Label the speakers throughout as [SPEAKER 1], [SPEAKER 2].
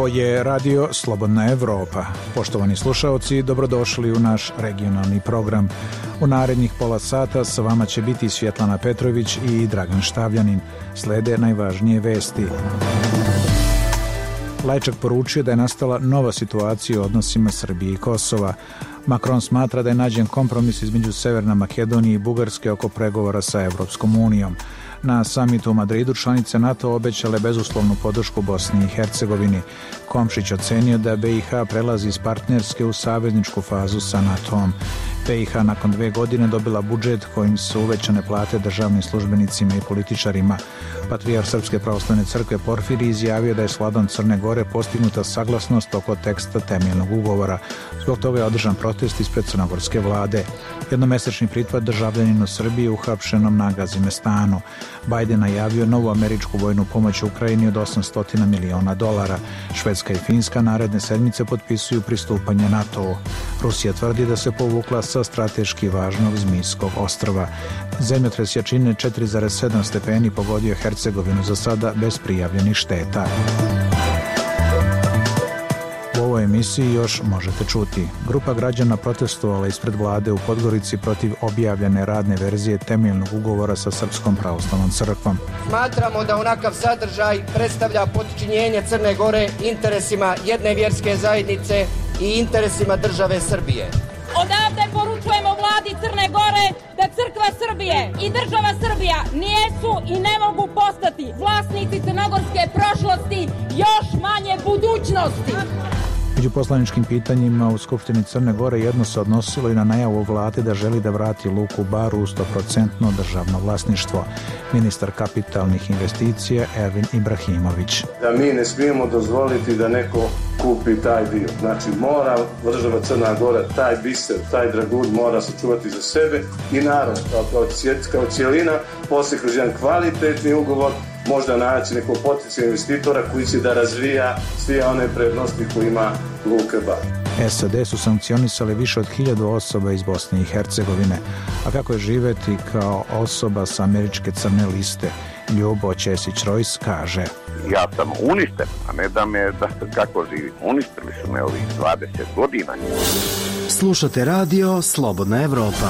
[SPEAKER 1] Ovo je radio Slobodna Evropa. Poštovani slušaoci, dobrodošli u naš regionalni program. U narednih pola sata sa vama će biti Svjetlana Petrović i Dragan Štavljanin. Slede najvažnije vesti. Lajčak poručio da je nastala nova situacija u odnosima Srbije i Kosova. Macron smatra da je nađen kompromis između Severne Makedonije i Bugarske oko pregovora sa Evropskom unijom. Na samitu u Madridu članice NATO obećale bezuslovnu podršku Bosni i Hercegovini. Komšić ocenio da BiH prelazi iz partnerske u savezničku fazu sa NATO-om. BiH nakon 2 godine dobila budžet kojim su uvećane plate državnim službenicima i političarima. Patrijarh Srpske pravoslavne crkve Porfirije izjavio da je s vladom Crne Gore postignuta saglasnost oko teksta temeljnog ugovora. Zbog toga je održan protest ispred crnogorske vlade. Jednomesečni pritvor državljaninu Srbije uhapšenom na Gazimestanu. Biden najavio novu američku vojnu pomoć Ukrajini od $800 miliona. Švedska i Finska naredne sedmice potpisuju pristupanje NATO-u. Rusija tvrdi da se povukla sa strateški važnog Zmijskog ostrva. Zemljotres jačine 4,7 stepeni pogodio Hercegovinu, za sada bez prijavljenih šteta. U ovoj emisiji još možete čuti. Grupa građana protestovala ispred vlade u Podgorici protiv objavljene radne verzije temeljnog ugovora sa Srpskom pravoslavnom crkvom.
[SPEAKER 2] Smatramo da onakav sadržaj predstavlja potčinjenje Crne Gore interesima jedne vjerske zajednice i interesima države Srbije.
[SPEAKER 3] Odavde poručujemo vladi Crne Gore da Crkva Srbije i država Srbija nijesu i ne mogu postati vlasnici crnogorske prošlosti, još manje budućnosti.
[SPEAKER 1] Među poslaničkim pitanjima u Skupštini Crne Gore jedno se odnosilo i na najavu vlade da želi da vrati luku Bar u 100% državno vlasništvo. Ministar kapitalnih investicija Ervin Ibrahimović.
[SPEAKER 4] Da mi ne smijemo dozvoliti da neko kupi taj dio. Znači mora država Crna Gora taj biser, taj dragulj mora sačuvati za sebe i narod kao cijelina, poslije kroz jedan kvalitetni ugovor možda naći nekog potencijalnog investitora koji će da razvija sve one prednosti koje ima luka Bar.
[SPEAKER 1] SAD su sankcionisale više od 1000 osoba iz Bosne i Hercegovine. A kako je živeti kao osoba sa američke crne liste? Ljubo Ćesić-Rojs kaže:
[SPEAKER 5] Ja sam uništen, a ne da me kako živim. Uništili su me ovih 20 godina.
[SPEAKER 6] Slušate radio Slobodna Evropa.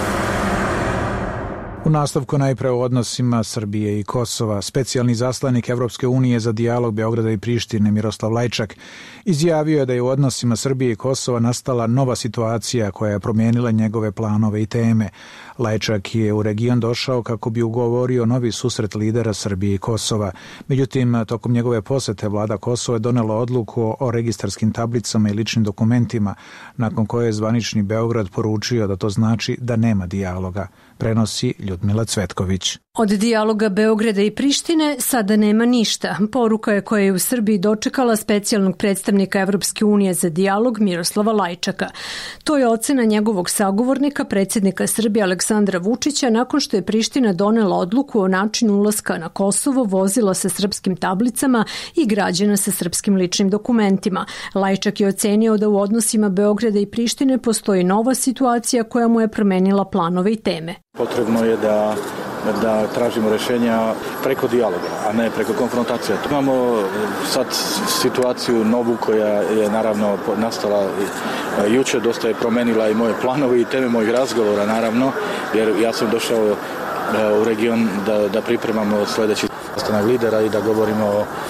[SPEAKER 1] U nastavku najpre o odnosima Srbije i Kosova. Specijalni izaslanik Evropske unije za dijalog Beograda i Prištine Miroslav Lajčak izjavio je da je u odnosima Srbije i Kosova nastala nova situacija koja je promijenila njegove planove i teme. Lajčak je u region došao kako bi ugovorio novi susret lidera Srbije i Kosova. Međutim, tokom njegove posete vlada Kosova je donela odluku o registarskim tablicama i ličnim dokumentima, nakon koje je zvanični Beograd poručio da to znači da nema dijaloga. Prenosi Ljudmila Cvetković.
[SPEAKER 7] Od dijaloga Beograda i Prištine sada nema ništa. Poruka je koja je u Srbiji dočekala specijalnog predstavnika Evropske unije za dijalog Miroslava Lajčaka. To je ocena njegovog sagovornika, predsjednika Srbije Aleksandra Vučića, nakon što je Priština donela odluku o načinu ulaska na Kosovo, vozila sa srpskim tablicama i građana sa srpskim ličnim dokumentima. Lajčak je ocenio da u odnosima Beograda i Prištine postoji nova situacija koja mu je promenila planove i teme.
[SPEAKER 8] Potrebno je da tražimo rješenja preko dijaloga, a ne preko konfrontacije. Imamo sad situaciju novu koja je naravno nastala jučer, dosta je promenila i moje planove i teme mojih razgovora naravno, jer ja sam došao u region da pripremamo sljedeći sastanak lidera i da govorimo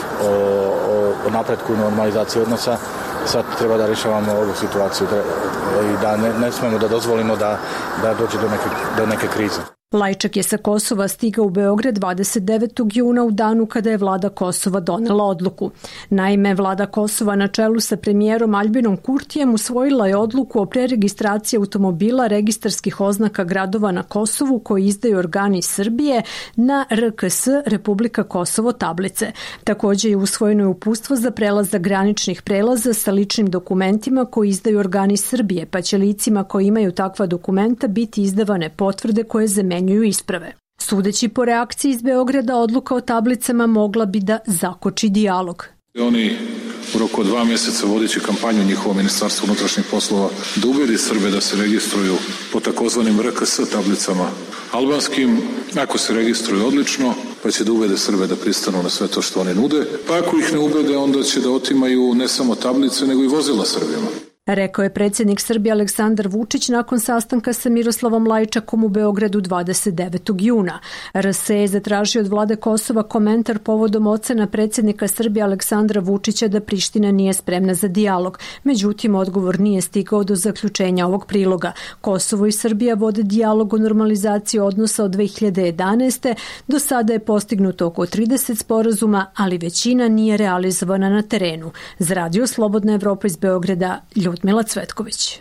[SPEAKER 8] o napretku normalizaciji odnosa. Sad treba da rješavamo ovu situaciju i da ne smemo da dozvolimo da dođe do neke krize.
[SPEAKER 7] Lajčak je sa Kosova stigao u Beograd 29. juna u danu kada je vlada Kosova donela odluku. Naime, vlada Kosova na čelu sa premijerom Aljbinom Kurtijem usvojila je odluku o preregistraciji automobila registarskih oznaka gradova na Kosovu koji izdaju organi Srbije na RKS Republika Kosovo tablice. Također je usvojeno uputstvo za prelazak graničnih prelaza sa ličnim dokumentima koji izdaju organi Srbije, pa će licima koji imaju takva dokumenta biti izdavane potvrde koje zamenjuju isprave. Sudeći po reakciji iz Beograda, odluka o tablicama mogla bi da zakoči dijalog.
[SPEAKER 9] Oni u roku od 2 mjeseca vodeći kampanju njihovo Ministarstvo unutrašnjih poslova da ubedi Srbe da se registruju po takozvanim RKS tablicama albanskim. Ako se registruju odlično, pa će da ubede Srbe da pristanu na sve to što oni nude. Pa ako ih ne ubede, onda će da otimaju ne samo tablice, nego i vozila Srbima.
[SPEAKER 7] Rekao je predsjednik Srbije Aleksandar Vučić nakon sastanka sa Miroslavom Lajčakom u Beogradu 29. juna. RS je zatražio od vlade Kosova komentar povodom ocena predsjednika Srbije Aleksandra Vučića da Priština nije spremna za dijalog. Međutim, odgovor nije stigao do zaključenja ovog priloga. Kosovo i Srbija vode dijalog o normalizaciji odnosa od 2011. Do sada je postignuto oko 30 sporazuma, ali većina nije realizovana na terenu. Za Radio Slobodna Evropa iz Beograda, Ljudmila Cvetković.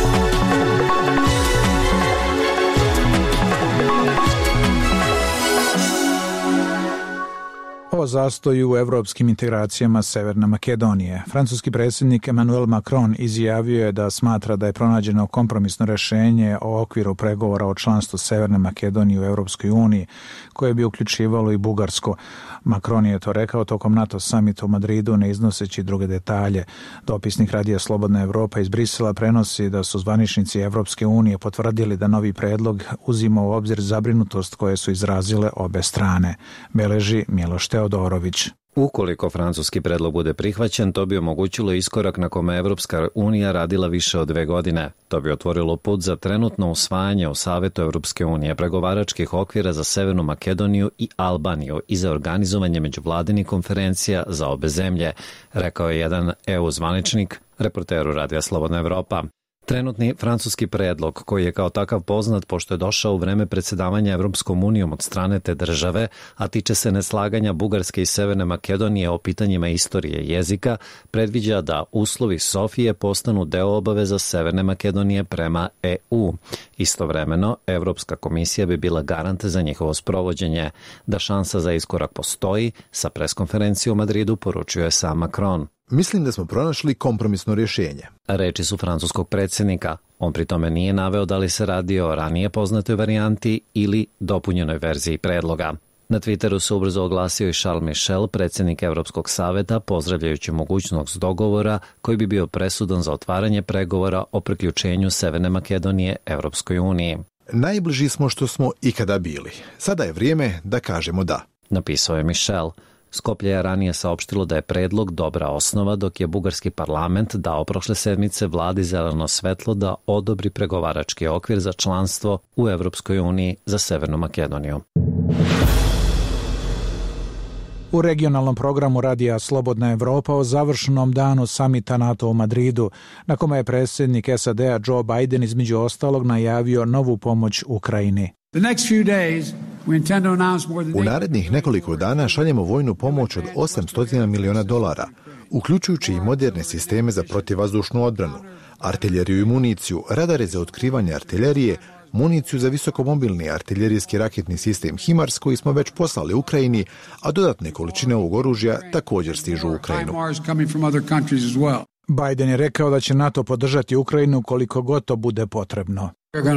[SPEAKER 1] O zastoju u evropskim integracijama Severne Makedonije. Francuski predsjednik Emmanuel Macron izjavio je da smatra da je pronađeno kompromisno rješenje o okviru pregovora o članstvu Severne Makedonije u Europskoj uniji, koje bi uključivalo i Bugarsku. Macron je to rekao tokom NATO samita u Madridu, ne iznoseći druge detalje. Dopisnik Radija Slobodna Evropa iz Brisela prenosi da su zvaničnici Evropske unije potvrdili da novi predlog uzima u obzir zabrinutost koje su izrazile obe strane. Beleži Miloš Teodorović.
[SPEAKER 10] Ukoliko francuski predlog bude prihvaćen, to bi omogućilo iskorak na kome Evropska unija radila više od 2 godine. To bi otvorilo put za trenutno usvajanje u Savetu Evropske unije pregovaračkih okvira za Severnu Makedoniju i Albaniju i za organizovanje međuvladinih konferencija za obe zemlje, rekao je jedan EU zvaničnik reporteru Radija Slobodna Evropa. Trenutni francuski predlog, koji je kao takav poznat pošto je došao u vreme predsjedavanja Evropskom unijom od strane te države, a tiče se neslaganja Bugarske i Severne Makedonije o pitanjima istorije jezika, predviđa da uslovi Sofije postanu deo obaveza Severne Makedonije prema EU. Istovremeno, Evropska komisija bi bila garant za njihovo sprovođenje. Da šansa za iskorak postoji, sa preskonferencijom u Madridu poručuje sam Macron.
[SPEAKER 11] Mislim da smo pronašli kompromisno rješenje.
[SPEAKER 10] Reči su francuskog predsjednika. On pri tome nije naveo da li se radi o ranije poznatoj varijanti ili dopunjenoj verziji predloga. Na Twitteru se ubrzo oglasio i Charles Michel, predsjednik Evropskog saveta, pozdravljajući mogućnost dogovora koji bi bio presudan za otvaranje pregovora o priključenju Severne Makedonije Evropskoj uniji.
[SPEAKER 11] Najbliži smo što smo ikada bili. Sada je vrijeme da kažemo da,
[SPEAKER 10] napisao je Michel. Skoplje je ranije saopštilo da je predlog dobra osnova, dok je bugarski parlament dao prošle sedmice vladi zeleno svetlo da odobri pregovarački okvir za članstvo u Evropskoj uniji za Severnu Makedoniju.
[SPEAKER 1] U regionalnom programu Radija Slobodna Evropa o završenom danu samita NATO u Madridu, na kome je predsjednik SAD-a Joe Biden između ostalog najavio novu pomoć Ukrajini.
[SPEAKER 11] U narednih nekoliko dana šaljemo vojnu pomoć od $800 miliona, uključujući i moderne sisteme za protivvazdušnu odbranu, artiljeriju i municiju, radare za otkrivanje artiljerije, municiju za visokomobilni artiljerijski raketni sistem HIMARS koji smo već poslali Ukrajini, a dodatne količine ovog oružja također stižu u Ukrajinu.
[SPEAKER 1] Biden je rekao da će NATO podržati Ukrajinu koliko god to bude potrebno.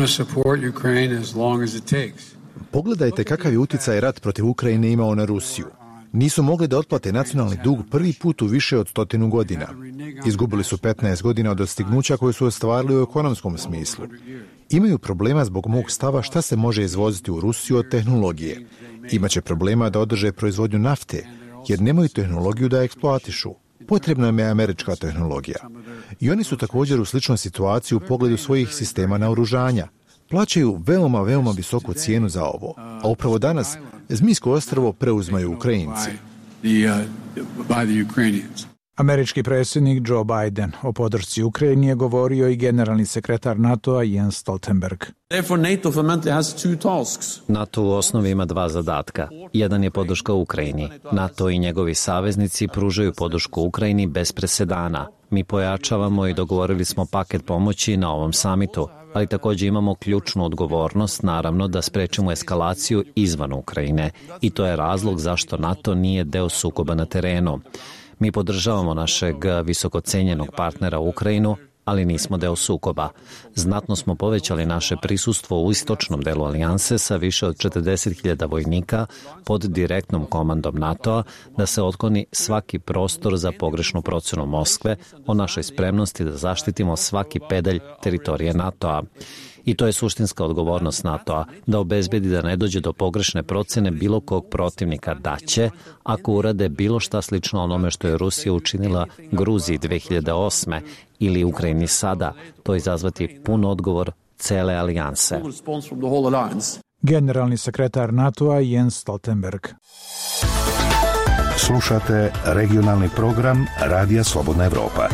[SPEAKER 11] Pogledajte kakav je utjecaj rat protiv Ukrajine imao na Rusiju. Nisu mogli da otplate nacionalni dug prvi put u više od 100 godina. Izgubili su 15 godina od dostignuća koje su ostvarili u ekonomskom smislu. Imaju problema zbog mog stava šta se može izvoziti u Rusiju od tehnologije. Imaće problema da održe proizvodnju nafte, jer nemaju tehnologiju da eksploatišu. Potrebna im je američka tehnologija. I oni su također u sličnoj situaciji u pogledu svojih sistema naoružanja. Plaćaju veoma visoku cijenu za ovo. A upravo danas Zmijsko ostrvo preuzmaju Ukrajinci.
[SPEAKER 1] Američki predsjednik Joe Biden o podršci Ukrajini je govorio i generalni sekretar NATO-a Jens Stoltenberg.
[SPEAKER 10] NATO u osnovi ima 2 zadatka. Jedan je podrška Ukrajini. NATO i njegovi saveznici pružaju podršku Ukrajini bez presedana. Mi pojačavamo i dogovorili smo paket pomoći na ovom samitu, ali također imamo ključnu odgovornost, naravno, da sprečimo eskalaciju izvan Ukrajine. I to je razlog zašto NATO nije deo sukoba na terenu. Mi podržavamo našeg visokocenjenog partnera Ukrajinu, ali nismo deo sukoba. Znatno smo povećali naše prisustvo u istočnom delu alijanse sa više od 40.000 vojnika pod direktnom komandom NATO-a da se otkloni svaki prostor za pogrešnu procjenu Moskve o našoj spremnosti da zaštitimo svaki pedalj teritorije NATO-a. I to je suštinska odgovornost NATO-a, da obezbedi da ne dođe do pogrešne procene bilo kog protivnika da će, ako urade bilo šta slično onome što je Rusija učinila Gruziji 2008. ili Ukrajini sada, to izazvati pun odgovor cele alijanse.
[SPEAKER 1] Generalni sekretar NATO-a Jens Stoltenberg.
[SPEAKER 12] Slušate regionalni program Radija Slobodna Evropa.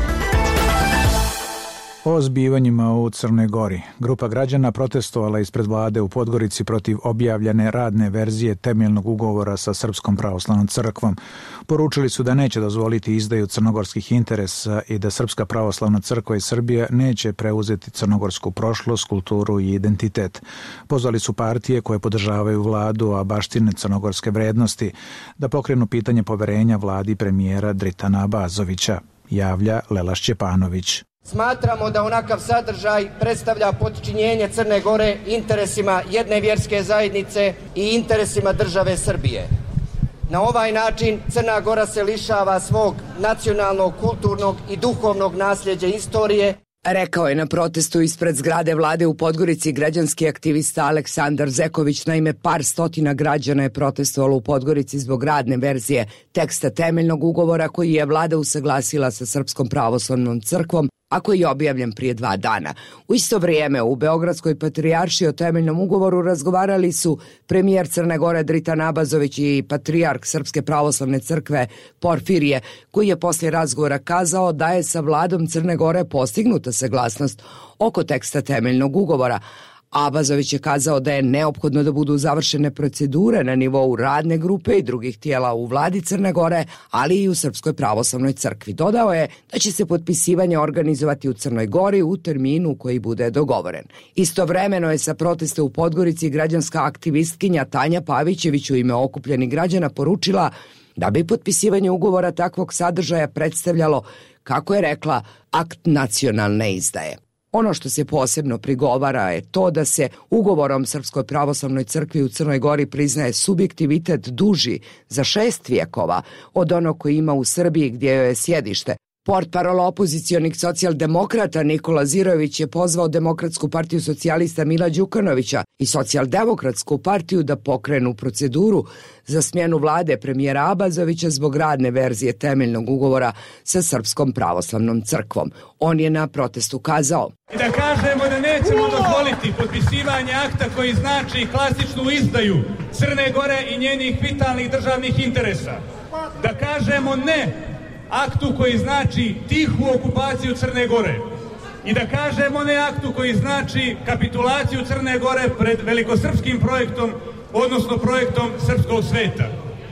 [SPEAKER 1] O zbivanjima u Crnoj Gori. Grupa građana protestovala ispred vlade u Podgorici protiv objavljene radne verzije temeljnog ugovora sa Srpskom pravoslavnom crkvom. Poručili su da neće dozvoliti izdaju crnogorskih interesa i da Srpska pravoslavna crkva i Srbija neće preuzeti crnogorsku prošlost, kulturu i identitet. Pozvali su partije koje podržavaju vladu, a baštine crnogorske vrednosti, da pokrenu pitanje poverenja vladi premijera Dritana Abazovića, javlja Lela Šćepanović.
[SPEAKER 2] Smatramo da onakav sadržaj predstavlja potčinjenje Crne Gore interesima jedne vjerske zajednice i interesima države Srbije. Na ovaj način Crna Gora se lišava svog nacionalnog, kulturnog i duhovnog nasljeđa istorije.
[SPEAKER 13] Rekao je na protestu ispred zgrade vlade u Podgorici građanski aktivista Aleksandar Zeković. Naime, par stotina građana je protestovalo u Podgorici zbog radne verzije teksta temeljnog ugovora koji je vlada usaglasila sa Srpskom pravoslavnom crkvom, a koji je objavljen prije 2 dana. U isto vrijeme u Beogradskoj patrijaršiji o temeljnom ugovoru razgovarali su premijer Crne Gore Dritan Abazović i patrijarh Srpske pravoslavne crkve Porfirije, koji je poslije razgovora kazao da je sa vladom Crne Gore postignuta saglasnost oko teksta temeljnog ugovora. Abazović je kazao da je neophodno da budu završene procedure na nivou radne grupe i drugih tijela u vladi Crne Gore, ali i u Srpskoj pravoslavnoj crkvi. Dodao je da će se potpisivanje organizovati u Crnoj Gori u terminu koji bude dogovoren. Istovremeno je sa proteste u Podgorici građanska aktivistkinja Tanja Pavićević u ime okupljenih građana poručila da bi potpisivanje ugovora takvog sadržaja predstavljalo, kako je rekla, akt nacionalne izdaje. Ono što se posebno prigovara je to da se ugovorom Srpskoj pravoslavnoj crkvi u Crnoj Gori priznaje subjektivitet duži za 6 vjekova od onog koji ima u Srbiji gdje joj je sjedište. Portparol opozicionih socijaldemokrata Nikola Zirović je pozvao Demokratsku partiju socijalista Mila Đukanovića i Socijaldemokratsku partiju da pokrenu proceduru za smjenu vlade premijera Abazovića zbog radne verzije temeljnog ugovora sa Srpskom pravoslavnom crkvom. On je na protestu kazao:
[SPEAKER 14] I da kažemo da nećemo dozvoliti potpisivanje akta koji znači klasičnu izdaju Crne Gore i njenih vitalnih državnih interesa. Da kažemo ne aktu koji znači tihu okupaciju Crne Gore i da kažemo ne aktu koji znači kapitulaciju Crne Gore pred velikosrpskim projektom, odnosno projektom srpskog sveta.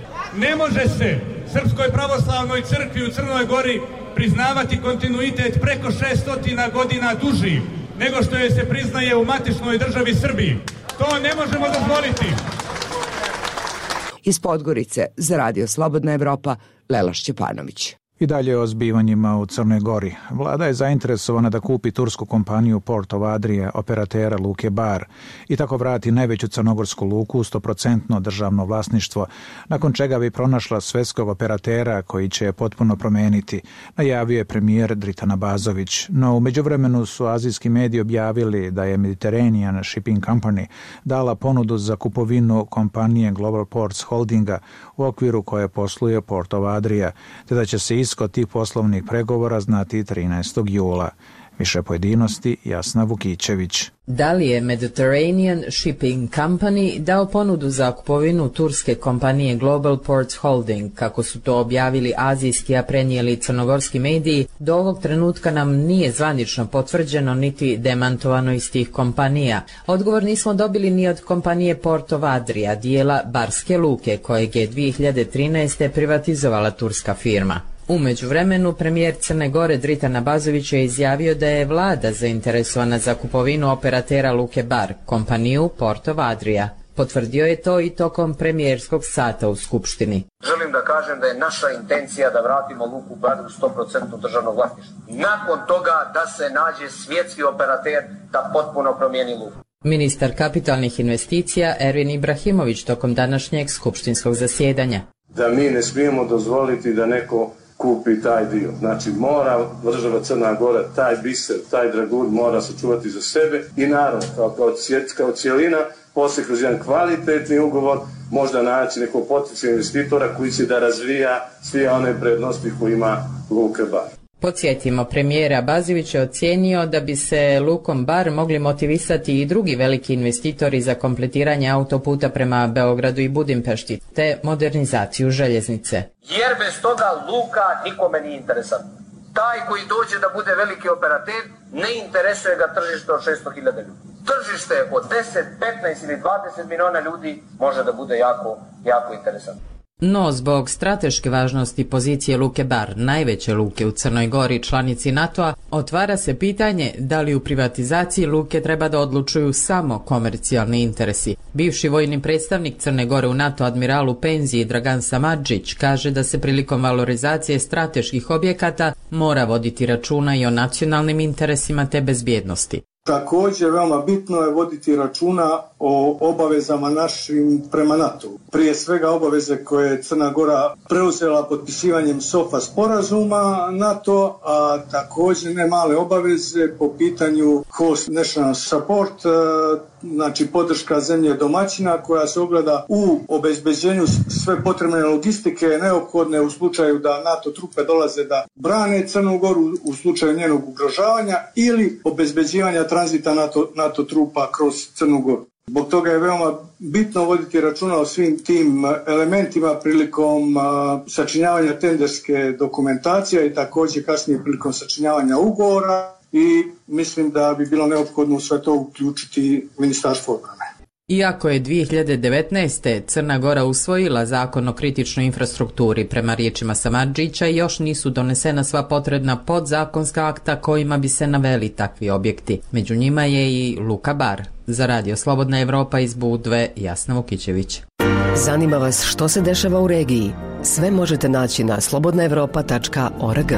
[SPEAKER 14] Ne može se Srpskoj pravoslavnoj crkvi u Crnoj Gori priznavati kontinuitet preko 600 godina duži nego što je se priznaje u matičnoj državi Srbiji. To ne možemo dozvoliti.
[SPEAKER 13] Iz Podgorice za Radio Slobodna Evropa, Lela Šćepanović.
[SPEAKER 1] I dalje o zbivanjima u Crnoj Gori. Vlada je zainteresovana da kupi tursku kompaniju Port of Adria, operatera luke Bar, i tako vrati najveću crnogorsku luku u 100% državno vlasništvo, nakon čega bi pronašla svetskog operatera koji će je potpuno promeniti, najavio je premijer Dritan Abazović. No, u međuvremenu su azijski mediji objavili da je Mediterranean Shipping Company dala ponudu za kupovinu kompanije Global Ports Holdinga u okviru koje posluje Port of Adria, te da će se ishod tih poslovnih pregovora znati 13. jula. Više pojedinosti Jasna Vukićević.
[SPEAKER 15] Da li je Mediterranean Shipping Company dao ponudu za kupovinu turske kompanije Global Ports Holding, kako su to objavili azijski, a prenijeli crnogorski mediji, do ovog trenutka nam nije zvanično potvrđeno niti demantovano iz tih kompanija. Odgovor nismo dobili ni od kompanije Port of Adria, dijela Barske luke, kojeg je 2013. privatizovala turska firma. U međuvremenu, premijer Crne Gore Dritan Abazović je izjavio da je vlada zainteresovana za kupovinu operatera luke Bar, kompaniju Port of Adria. Potvrdio je to i tokom premijerskog sata u Skupštini.
[SPEAKER 16] Želim da kažem da je naša intencija da vratimo luku Bar u 100% državnog vlasništva. Nakon toga da se nađe svjetski operater da potpuno promijeni luku.
[SPEAKER 15] Ministar kapitalnih investicija Ervin Ibrahimović tokom današnjeg skupštinskog zasjedanja.
[SPEAKER 4] Da mi ne smijemo dozvoliti da neko kupi taj dio. Znači mora država Crna Gora taj biser, taj dragulj mora sačuvati za sebe i naravno kao cijelina poslije kroz jedan kvalitetni ugovor možda naći nekog potencijalnog investitora koji će da razvija sve one prednosti koje ima Luka Bar.
[SPEAKER 15] Podsjetimo, premijera Bazović je ocijenio da bi se Lukom Bar mogli motivisati i drugi veliki investitori za kompletiranje autoputa prema Beogradu i Budimpešti, te modernizaciju željeznice.
[SPEAKER 16] Jer bez toga luka nikome nije interesantna. Taj koji dođe da bude veliki operater, ne interesuje ga tržište od 600.000 ljudi. Tržište od 10, 15 ili 20 miliona ljudi može da bude jako interesantno.
[SPEAKER 15] No, zbog strateške važnosti pozicije Luke Bar, najveće luke u Crnoj Gori, članici NATO-a, otvara se pitanje da li u privatizaciji luke treba da odlučuju samo komercijalni interesi. Bivši vojni predstavnik Crne Gore u NATO admiralu penziji Dragan Samardžić kaže da se prilikom valorizacije strateških objekata mora voditi računa i o nacionalnim interesima te bezbjednosti.
[SPEAKER 17] Također, veoma bitno je voditi računa o obavezama našim prema NATO. Prije svega obaveze koje je Crna Gora preuzela potpisivanjem SOFA sporazuma NATO, a također ne male obaveze po pitanju Host National Support, znači podrška zemlje domaćina koja se ogleda u obezbeđenju sve potrebne logistike neophodne u slučaju da NATO trupe dolaze da brane Crnu Goru u slučaju njenog ugrožavanja ili obezbeđivanja tranzita NATO trupa kroz Crnu Goru. Zbog toga je veoma bitno voditi računa o svim tim elementima prilikom sačinjavanja tenderske dokumentacije i također kasnije prilikom sačinjavanja ugovora i mislim da bi bilo neophodno sve to uključiti Ministarstvo obrane.
[SPEAKER 15] Iako je 2019. Crna Gora usvojila zakon o kritičnoj infrastrukturi, prema riječima Samardžića još nisu donesena sva potrebna podzakonska akta kojima bi se naveli takvi objekti. Među njima je i Luka Bar. Za Radio Slobodna Evropa iz Budve, Jasna Vukićević.
[SPEAKER 18] Zanima vas što se dešava u regiji? Sve možete naći na slobodnaevropa.org.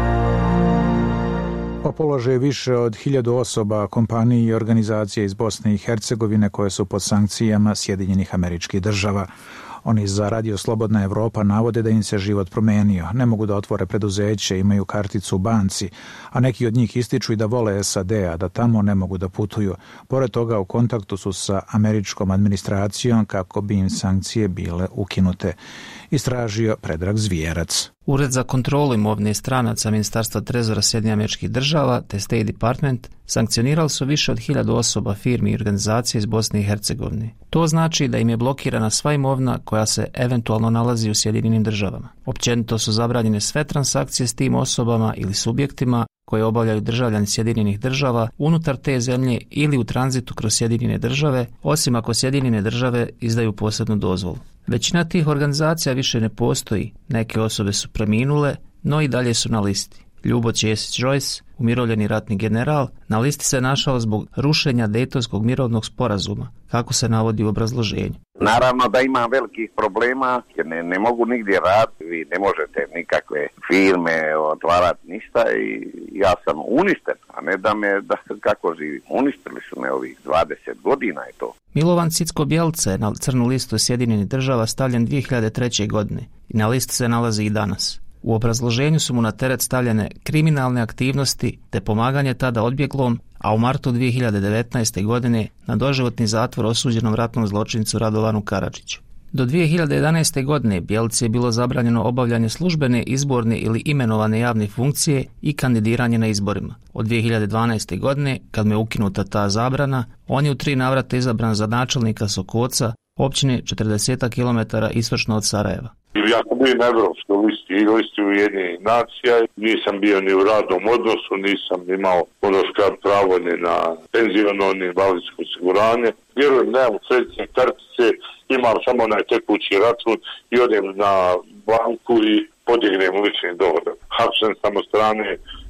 [SPEAKER 1] O položaju više od 1000 osoba, kompanije i organizacije iz Bosne i Hercegovine koje su pod sankcijama Sjedinjenih Američkih Država. Oni za Radio Slobodna Evropa navode da im se život promenio. Ne mogu da otvore preduzeće, imaju karticu u banci, a neki od njih ističu i da vole SAD, a da tamo ne mogu da putuju. Pored toga u kontaktu su sa američkom administracijom kako bi im sankcije bile ukinute. Istražio Predrag Zvijerac.
[SPEAKER 19] Ured za kontrolu imovine stranaca Ministarstva trezora Sjedinjenih Američkih Država te State Department sankcionirali su više od 1000 osoba, firmi i organizacije iz Bosne i Hercegovine. To znači da im je blokirana sva imovina koja se eventualno nalazi u Sjedinjenim Državama. Općenito su zabranjene sve transakcije s tim osobama ili subjektima koje obavljaju državljani Sjedinjenih Država unutar te zemlje ili u tranzitu kroz Sjedinjene Države, osim ako Sjedinjene Države izdaju posebnu dozvolu. Većina tih organizacija više ne postoji, neke osobe su preminule, no i dalje su na listi. Ljubo Ćesić-Joyce, umirovljeni ratni general, na listi se našao zbog rušenja Dejtonskog mirovnog sporazuma, kako se navodi u obrazloženju.
[SPEAKER 5] Naravno da ima velikih problema, jer ne mogu nigdje raditi, vi ne možete nikakve firme otvarati ništa i ja sam uništen, a ne da kako živim. Uništili su me ovih 20 godina i to.
[SPEAKER 19] Milovan Cicko-Bjelca je na crnu listu Sjedinjenih Država stavljen 2003. godine i na listi se nalazi i danas. U obrazloženju su mu na teret stavljene kriminalne aktivnosti te pomaganje tada odbjeglom, a u martu 2019. godine na doživotni zatvor osuđenom ratnom zločincu Radovanu Karadžiću. Do 2011. godine Bjelci je bilo zabranjeno obavljanje službene, izborne ili imenovane javne funkcije i kandidiranje na izborima. Od 2012. godine, kad mu je ukinuta ta zabrana, on je u 3 navrata izabran za načelnika Sokoca, općine 40 km istočno od Sarajeva.
[SPEAKER 20] Ja sam bio na evropskoj listi Ujedinjenih nacija, nisam bio ni u radnom odnosu, nisam imao pravo ni na penziono ni invalidsko osiguranje. Vjerujem, nemam kreditne kartice, imam samo onaj tekući račun i odem na banku i podignem lični dohodak. Hapšen sam od strane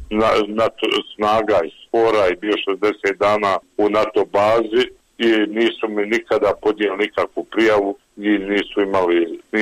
[SPEAKER 20] NATO snaga i spora i bio 60 dana u NATO bazi i nisu mi nikada podijeli nikakvu prijavu i nisu imali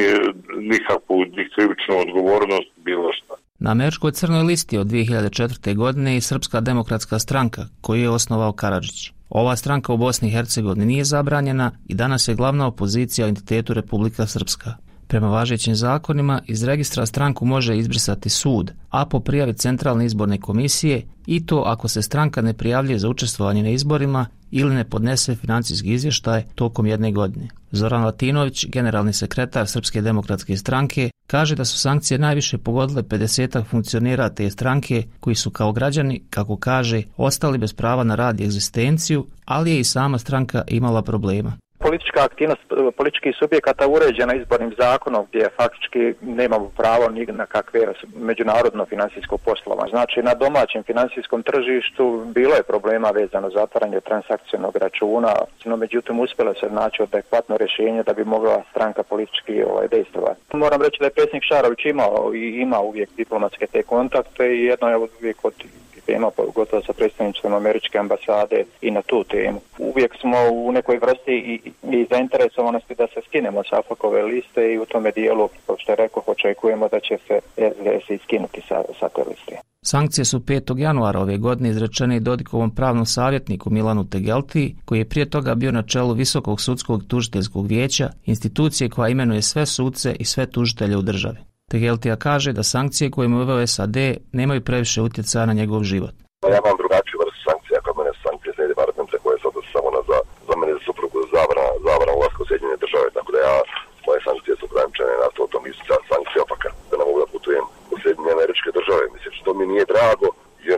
[SPEAKER 20] nikakvu krivičnu odgovornost, bilo što.
[SPEAKER 19] Na američkoj crnoj listi od 2004. godine i Srpska demokratska stranka, koju je osnovao Karadžić. Ova stranka u Bosni i Hercegovini nije zabranjena i danas je glavna opozicija entitetu Republika Srpska. Prema važećim zakonima iz registra stranku može izbrisati sud, a po prijavi Centralne izborne komisije i to ako se stranka ne prijavljuje za učestvovanje na izborima ili ne podnese financijski izvještaj tokom jedne godine. Zoran Latinović, generalni sekretar Srpske demokratske stranke, kaže da su sankcije najviše pogodile 50 funkcionera te stranke koji su kao građani, kako kaže, ostali bez prava na rad i egzistenciju, ali je i sama stranka imala problema.
[SPEAKER 21] Politička aktivnost političkih subjekata uređena izbornim zakonom gdje faktički nemamo pravo ni na kakve međunarodno financijsko poslovanje. Znači na domaćem financijskom tržištu bilo je problema vezano za zatvaranje transakcionog računa, no međutim uspjelo se naći adekvatno rješenje da bi mogla stranka politički dejstvovati. Moram reći da je predsjednik Šarović ima uvijek diplomatske te kontakte i jedno je uvijek od tema, gotovo sa predstavnicom američke ambasade i na tu temu. Uvijek smo u nekoj vrsti i zainteresovanosti da se skinemo sa AFOK-ove liste i u tome dijelu, kao što je rekao, očekujemo da će se SDS iskinuti sa te liste.
[SPEAKER 19] Sankcije su 5. januara ove godine izrečene Dodikovom pravnom savjetniku Milanu Tegeltiji, koji je prije toga bio na čelu Visokog sudskog tužiteljskog vijeća, institucije koja imenuje sve sudce i sve tužitelje u državi. Tegeltija kaže da sankcije koje mu uveo SAD nemaju previše utjecaja na njegov život.
[SPEAKER 22] Ja imam drugačiju vrstu sankcija, kod mene sankcije za departmente koje se odnose samo za mene za suprugu zabrana ulaska u Sjedinjene države, tako da moje sankcije su ograničene na to nisu sankcije opaka, da ne mogu da putujem u Sjedinjene Američke države. Mislim što mi nije drago, jer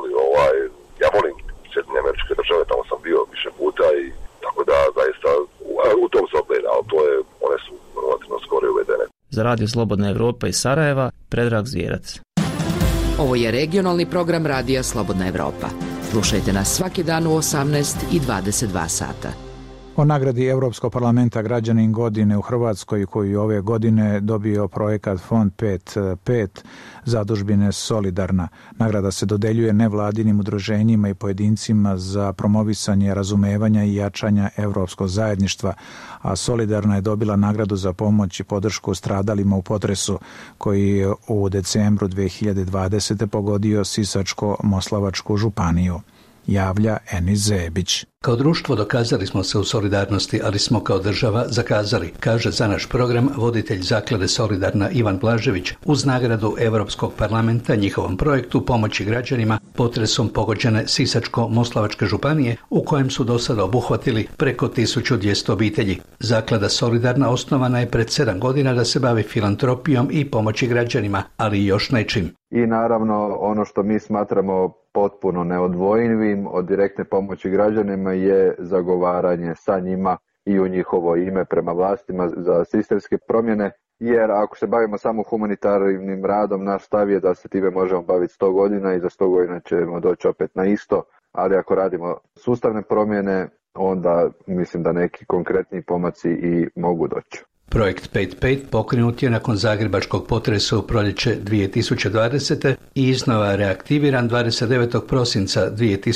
[SPEAKER 22] ja volim Sjedinjene Američke države, tamo sam bio više puta i tako da zaista u tom se ogleda, ali one su relativno skoro uvedene.
[SPEAKER 19] Za Radio Slobodna Evropa iz Sarajeva, Predrag Zvijerac.
[SPEAKER 13] Ovo je regionalni program Radija Slobodna Evropa. Slušajte nas svaki dan u 18 i 22 sata.
[SPEAKER 1] O nagradi Europskog parlamenta Građanin godine u Hrvatskoj, koji ove godine dobio projekat Fond 5.5 zadužbine Solidarna. Nagrada se dodeljuje nevladinim udruženjima i pojedincima za promovisanje razumevanja i jačanja europskog zajedništva, a Solidarna je dobila nagradu za pomoć i podršku stradalima u potresu koji je u decembru 2020. pogodio Sisačko-Moslavačku županiju. Javlja Enis Zebić.
[SPEAKER 23] Kao društvo dokazali smo se u solidarnosti, ali smo kao država zakazali, kaže za naš program voditelj zaklade Solidarna Ivan Blažević uz nagradu Europskog parlamenta njihovom projektu pomoći građanima potresom pogođene Sisačko-Moslavačke županije u kojem su do sada obuhvatili preko 1200 obitelji. Zaklada Solidarna osnovana je pred 7 godina da se bavi filantropijom i pomoći građanima, ali i još nečim.
[SPEAKER 24] I naravno ono što mi smatramo potpuno neodvojivim od direktne pomoći građanima je zagovaranje sa njima i u njihovo ime prema vlastima za sistemske promjene, jer ako se bavimo samo humanitarnim radom, naš stav je da se time možemo baviti 100 godina i za 100 godina ćemo doći opet na isto, ali ako radimo sustavne promjene, onda mislim da neki konkretni pomaci i mogu doći.
[SPEAKER 23] Projekt 5.5 pokrenut je nakon zagrebačkog potresa u proljeće 2020. i iznova reaktiviran 29. prosinca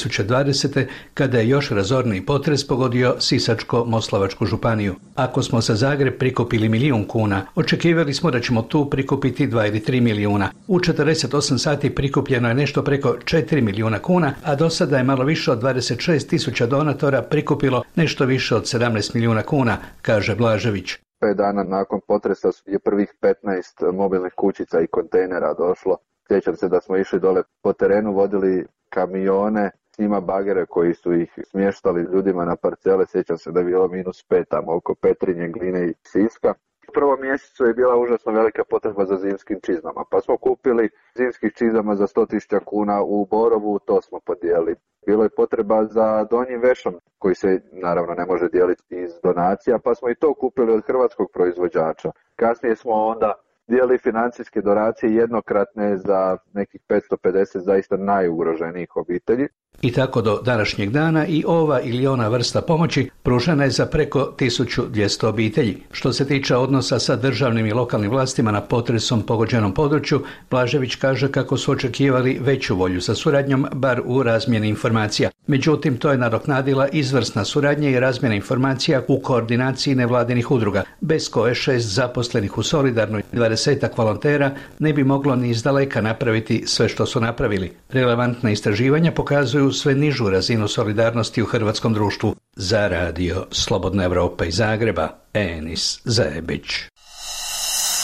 [SPEAKER 23] 2020. kada je još razorniji potres pogodio Sisačko-Moslavačku županiju. Ako smo za Zagreb prikupili 1 000 000 kuna, očekivali smo da ćemo tu prikupiti 2 ili 3 milijuna. U 48 sati prikupljeno je nešto preko 4 milijuna kuna, a do sada je malo više od 26.000 donatora prikupilo nešto više od 17 milijuna kuna, kaže Blažević.
[SPEAKER 24] 5 dana nakon potresa je prvih 15 mobilnih kućica i kontejnera došlo. Sjećam se da smo išli dole po terenu, vodili kamione, s njima bagere koji su ih smještali ljudima na parcele. Sjećam se da je bilo -5 tamo oko Petrinje, Gline i Siska. U prvom mjesecu je bila užasno velika potreba za zimskim čizmama, pa smo kupili zimskih čizama za 100.000 kuna u Borovu, to smo podijelili. Bilo je potreba za donjim vešom, koji se naravno ne može dijeliti iz donacija, pa smo i to kupili od hrvatskog proizvođača. Kasnije smo onda dijelili financijske donacije jednokratne za nekih 550 zaista najugroženijih obitelji.
[SPEAKER 23] I tako do današnjeg dana i ova ili ona vrsta pomoći pružena je za preko 1200 obitelji. Što se tiče odnosa sa državnim i lokalnim vlastima na potresom pogođenom području, Blažević kaže kako su očekivali veću volju za suradnjom, bar u razmjeni informacija. Međutim, to je nadoknadila izvrsna suradnja i razmjena informacija u koordinaciji nevladinih udruga, bez koje 6 zaposlenih u Solidarnoj 20 volontera ne bi moglo ni izdaleka napraviti sve što su napravili. Relevantna istraživanja pokazuju sve nižu razinu solidarnosti u hrvatskom društvu. Za Radio Slobodna Evropa iz Zagreba, Enis Zebić.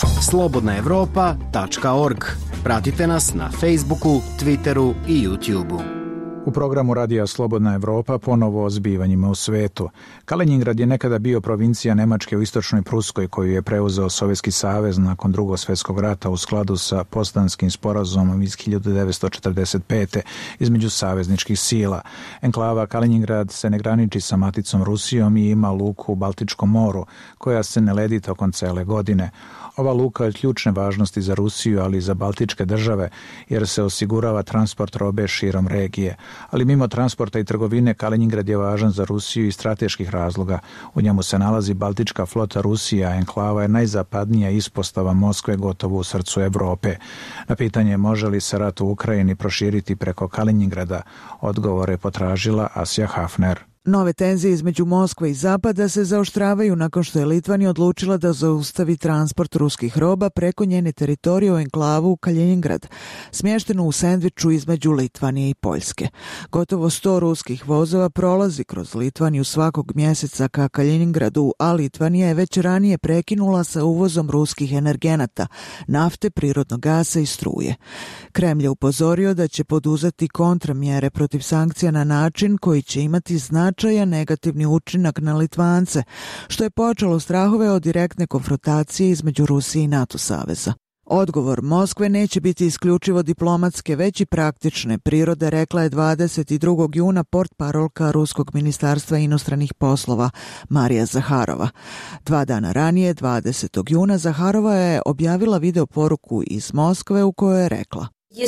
[SPEAKER 3] slobodnaevropa.org. Pratite nas na Facebooku, Twitteru i YouTubeu.
[SPEAKER 1] U programu Radija Slobodna Evropa ponovo o zbivanjima u svetu. Kaliningrad je nekada bio provincija Nemačke u istočnoj Pruskoj koju je preuzeo Sovjetski savez nakon Drugog svjetskog rata u skladu sa Potsdamskim sporazumom iz 1945. između savezničkih sila. Enklava Kaliningrad se ne graniči sa maticom Rusijom i ima luku u Baltičkom moru koja se ne ledi tokom cele godine. Ova luka je od ključne važnosti za Rusiju, ali i za Baltičke države, jer se osigurava transport robe širom regije. Ali mimo transporta i trgovine, Kaliningrad je važan za Rusiju iz strateških razloga. U njemu se nalazi Baltička flota Rusije, a enklava je najzapadnija ispostava Moskve gotovo u srcu Evrope. Na pitanje može li se rat u Ukrajini proširiti preko Kaliningrada, odgovor je potražila Asja Hafner.
[SPEAKER 6] Nove tenzije između Moskve i Zapada se zaoštravaju nakon što je Litvanija odlučila da zaustavi transport ruskih roba preko njene teritorije u enklavu Kaliningrad, smještenu u sendviču između Litvanije i Poljske. Gotovo 100 ruskih vozova prolazi kroz Litvaniju svakog mjeseca ka Kaliningradu, a Litvanija je već ranije prekinula sa uvozom ruskih energenata, nafte, prirodnog gasa i struje. Kremlj je upozorio da će poduzeti kontramjere protiv sankcija na način koji će imati značajan negativni učinak na Litvance, što je počelo strahove od direktne konfrontacije između Rusije i NATO saveza. Odgovor Moskve neće biti isključivo diplomatske, već i praktične prirode, rekla je 22. juna portparolka Ruskog ministarstva inostranih poslova Marija Zaharova. 2 dana ranije, 20. juna, Zaharova je objavila video poruku iz Moskve u kojoj je rekla: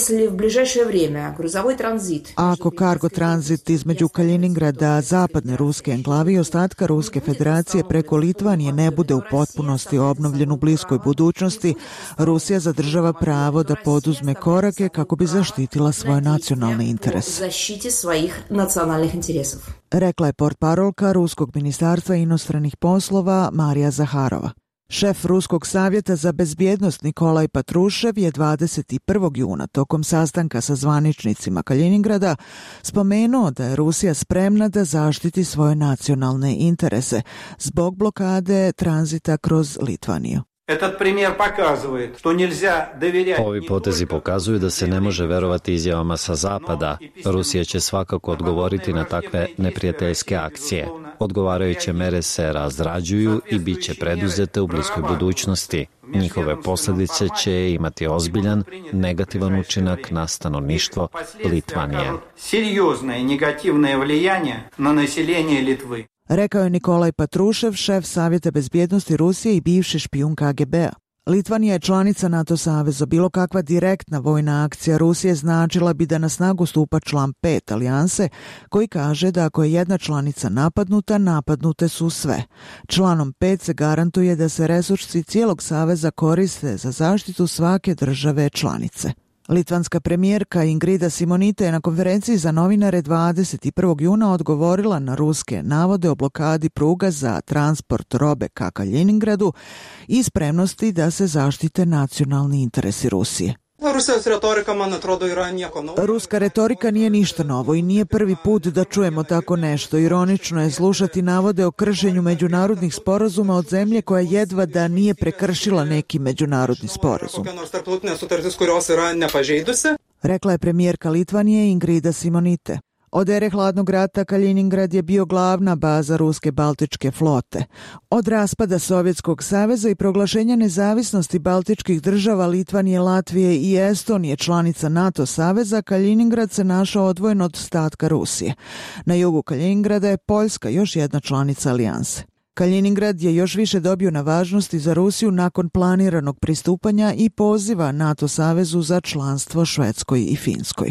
[SPEAKER 6] ako kargo tranzit između Kaliningrada, zapadne ruske enklave i ostatka Ruske federacije preko Litvanije ne bude u potpunosti obnovljen u bliskoj budućnosti, Rusija zadržava pravo da poduzme korake kako bi zaštitila svoje nacionalne interese. Rekla je portparolka Ruskog ministarstva inostranih poslova Marija Zaharova. Šef Ruskog savjeta za bezbjednost Nikolaj Patrušev je 21. juna tokom sastanka sa zvaničnicima Kaliningrada spomenuo da je Rusija spremna da zaštiti svoje nacionalne interese zbog blokade tranzita kroz Litvaniju.
[SPEAKER 10] Ovi potezi pokazuju da se ne može verovati izjavama sa Zapada. Rusija će svakako odgovoriti na takve neprijateljske akcije. Odgovarajuće mere se razrađuju i bit će preduzete u bliskoj budućnosti. Njihove posljedice će imati ozbiljan, negativan učinak na stanovništvo Litvanije.
[SPEAKER 6] Rekao je Nikolaj Patrušev, šef Savjeta bezbjednosti Rusije i bivši špijun KGB-a. Litvanija je članica NATO saveza. Bilo kakva direktna vojna akcija Rusije značila bi da na snagu stupa član 5 alijanse, koji kaže da ako je jedna članica napadnuta, napadnute su sve. Članom 5 se garantuje da se resursi cijelog saveza koriste za zaštitu svake države članice. Litvanska premijerka Ingrida Simonite je na konferenciji za novinare 21. juna odgovorila na ruske navode o blokadi pruga za transport robe ka Kaliningradu i spremnosti da se zaštite nacionalni interesi Rusije. Ruska retorika nije ništa novo i nije prvi put da čujemo tako nešto. Ironično je slušati navode o kršenju međunarodnih sporazuma od zemlje koja jedva da nije prekršila neki međunarodni sporazum. Rekla je premijerka Litvanije Ingrida Simonite. Od ere hladnog rata Kaliningrad je bio glavna baza ruske baltičke flote. Od raspada Sovjetskog saveza i proglašenja nezavisnosti baltičkih država Litvanije, Latvije i Estonije, članica NATO saveza, Kaliningrad se našao odvojen od ostatka Rusije. Na jugu Kaliningrada je Poljska, još jedna članica alijanse. Kaliningrad je još više dobio na važnosti za Rusiju nakon planiranog pristupanja i poziva NATO savezu za članstvo Švedskoj i Finskoj.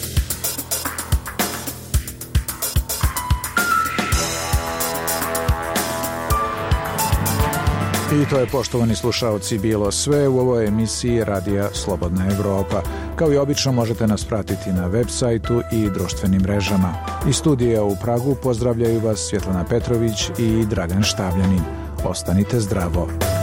[SPEAKER 1] I to je, poštovani slušaoci, bilo sve u ovoj emisiji Radija Slobodna Evropa. Kao i obično možete nas pratiti na web sajtu i društvenim mrežama. Iz studija u Pragu pozdravljaju vas Svjetlana Petrović i Dragan Štavljanin. Ostanite zdravo.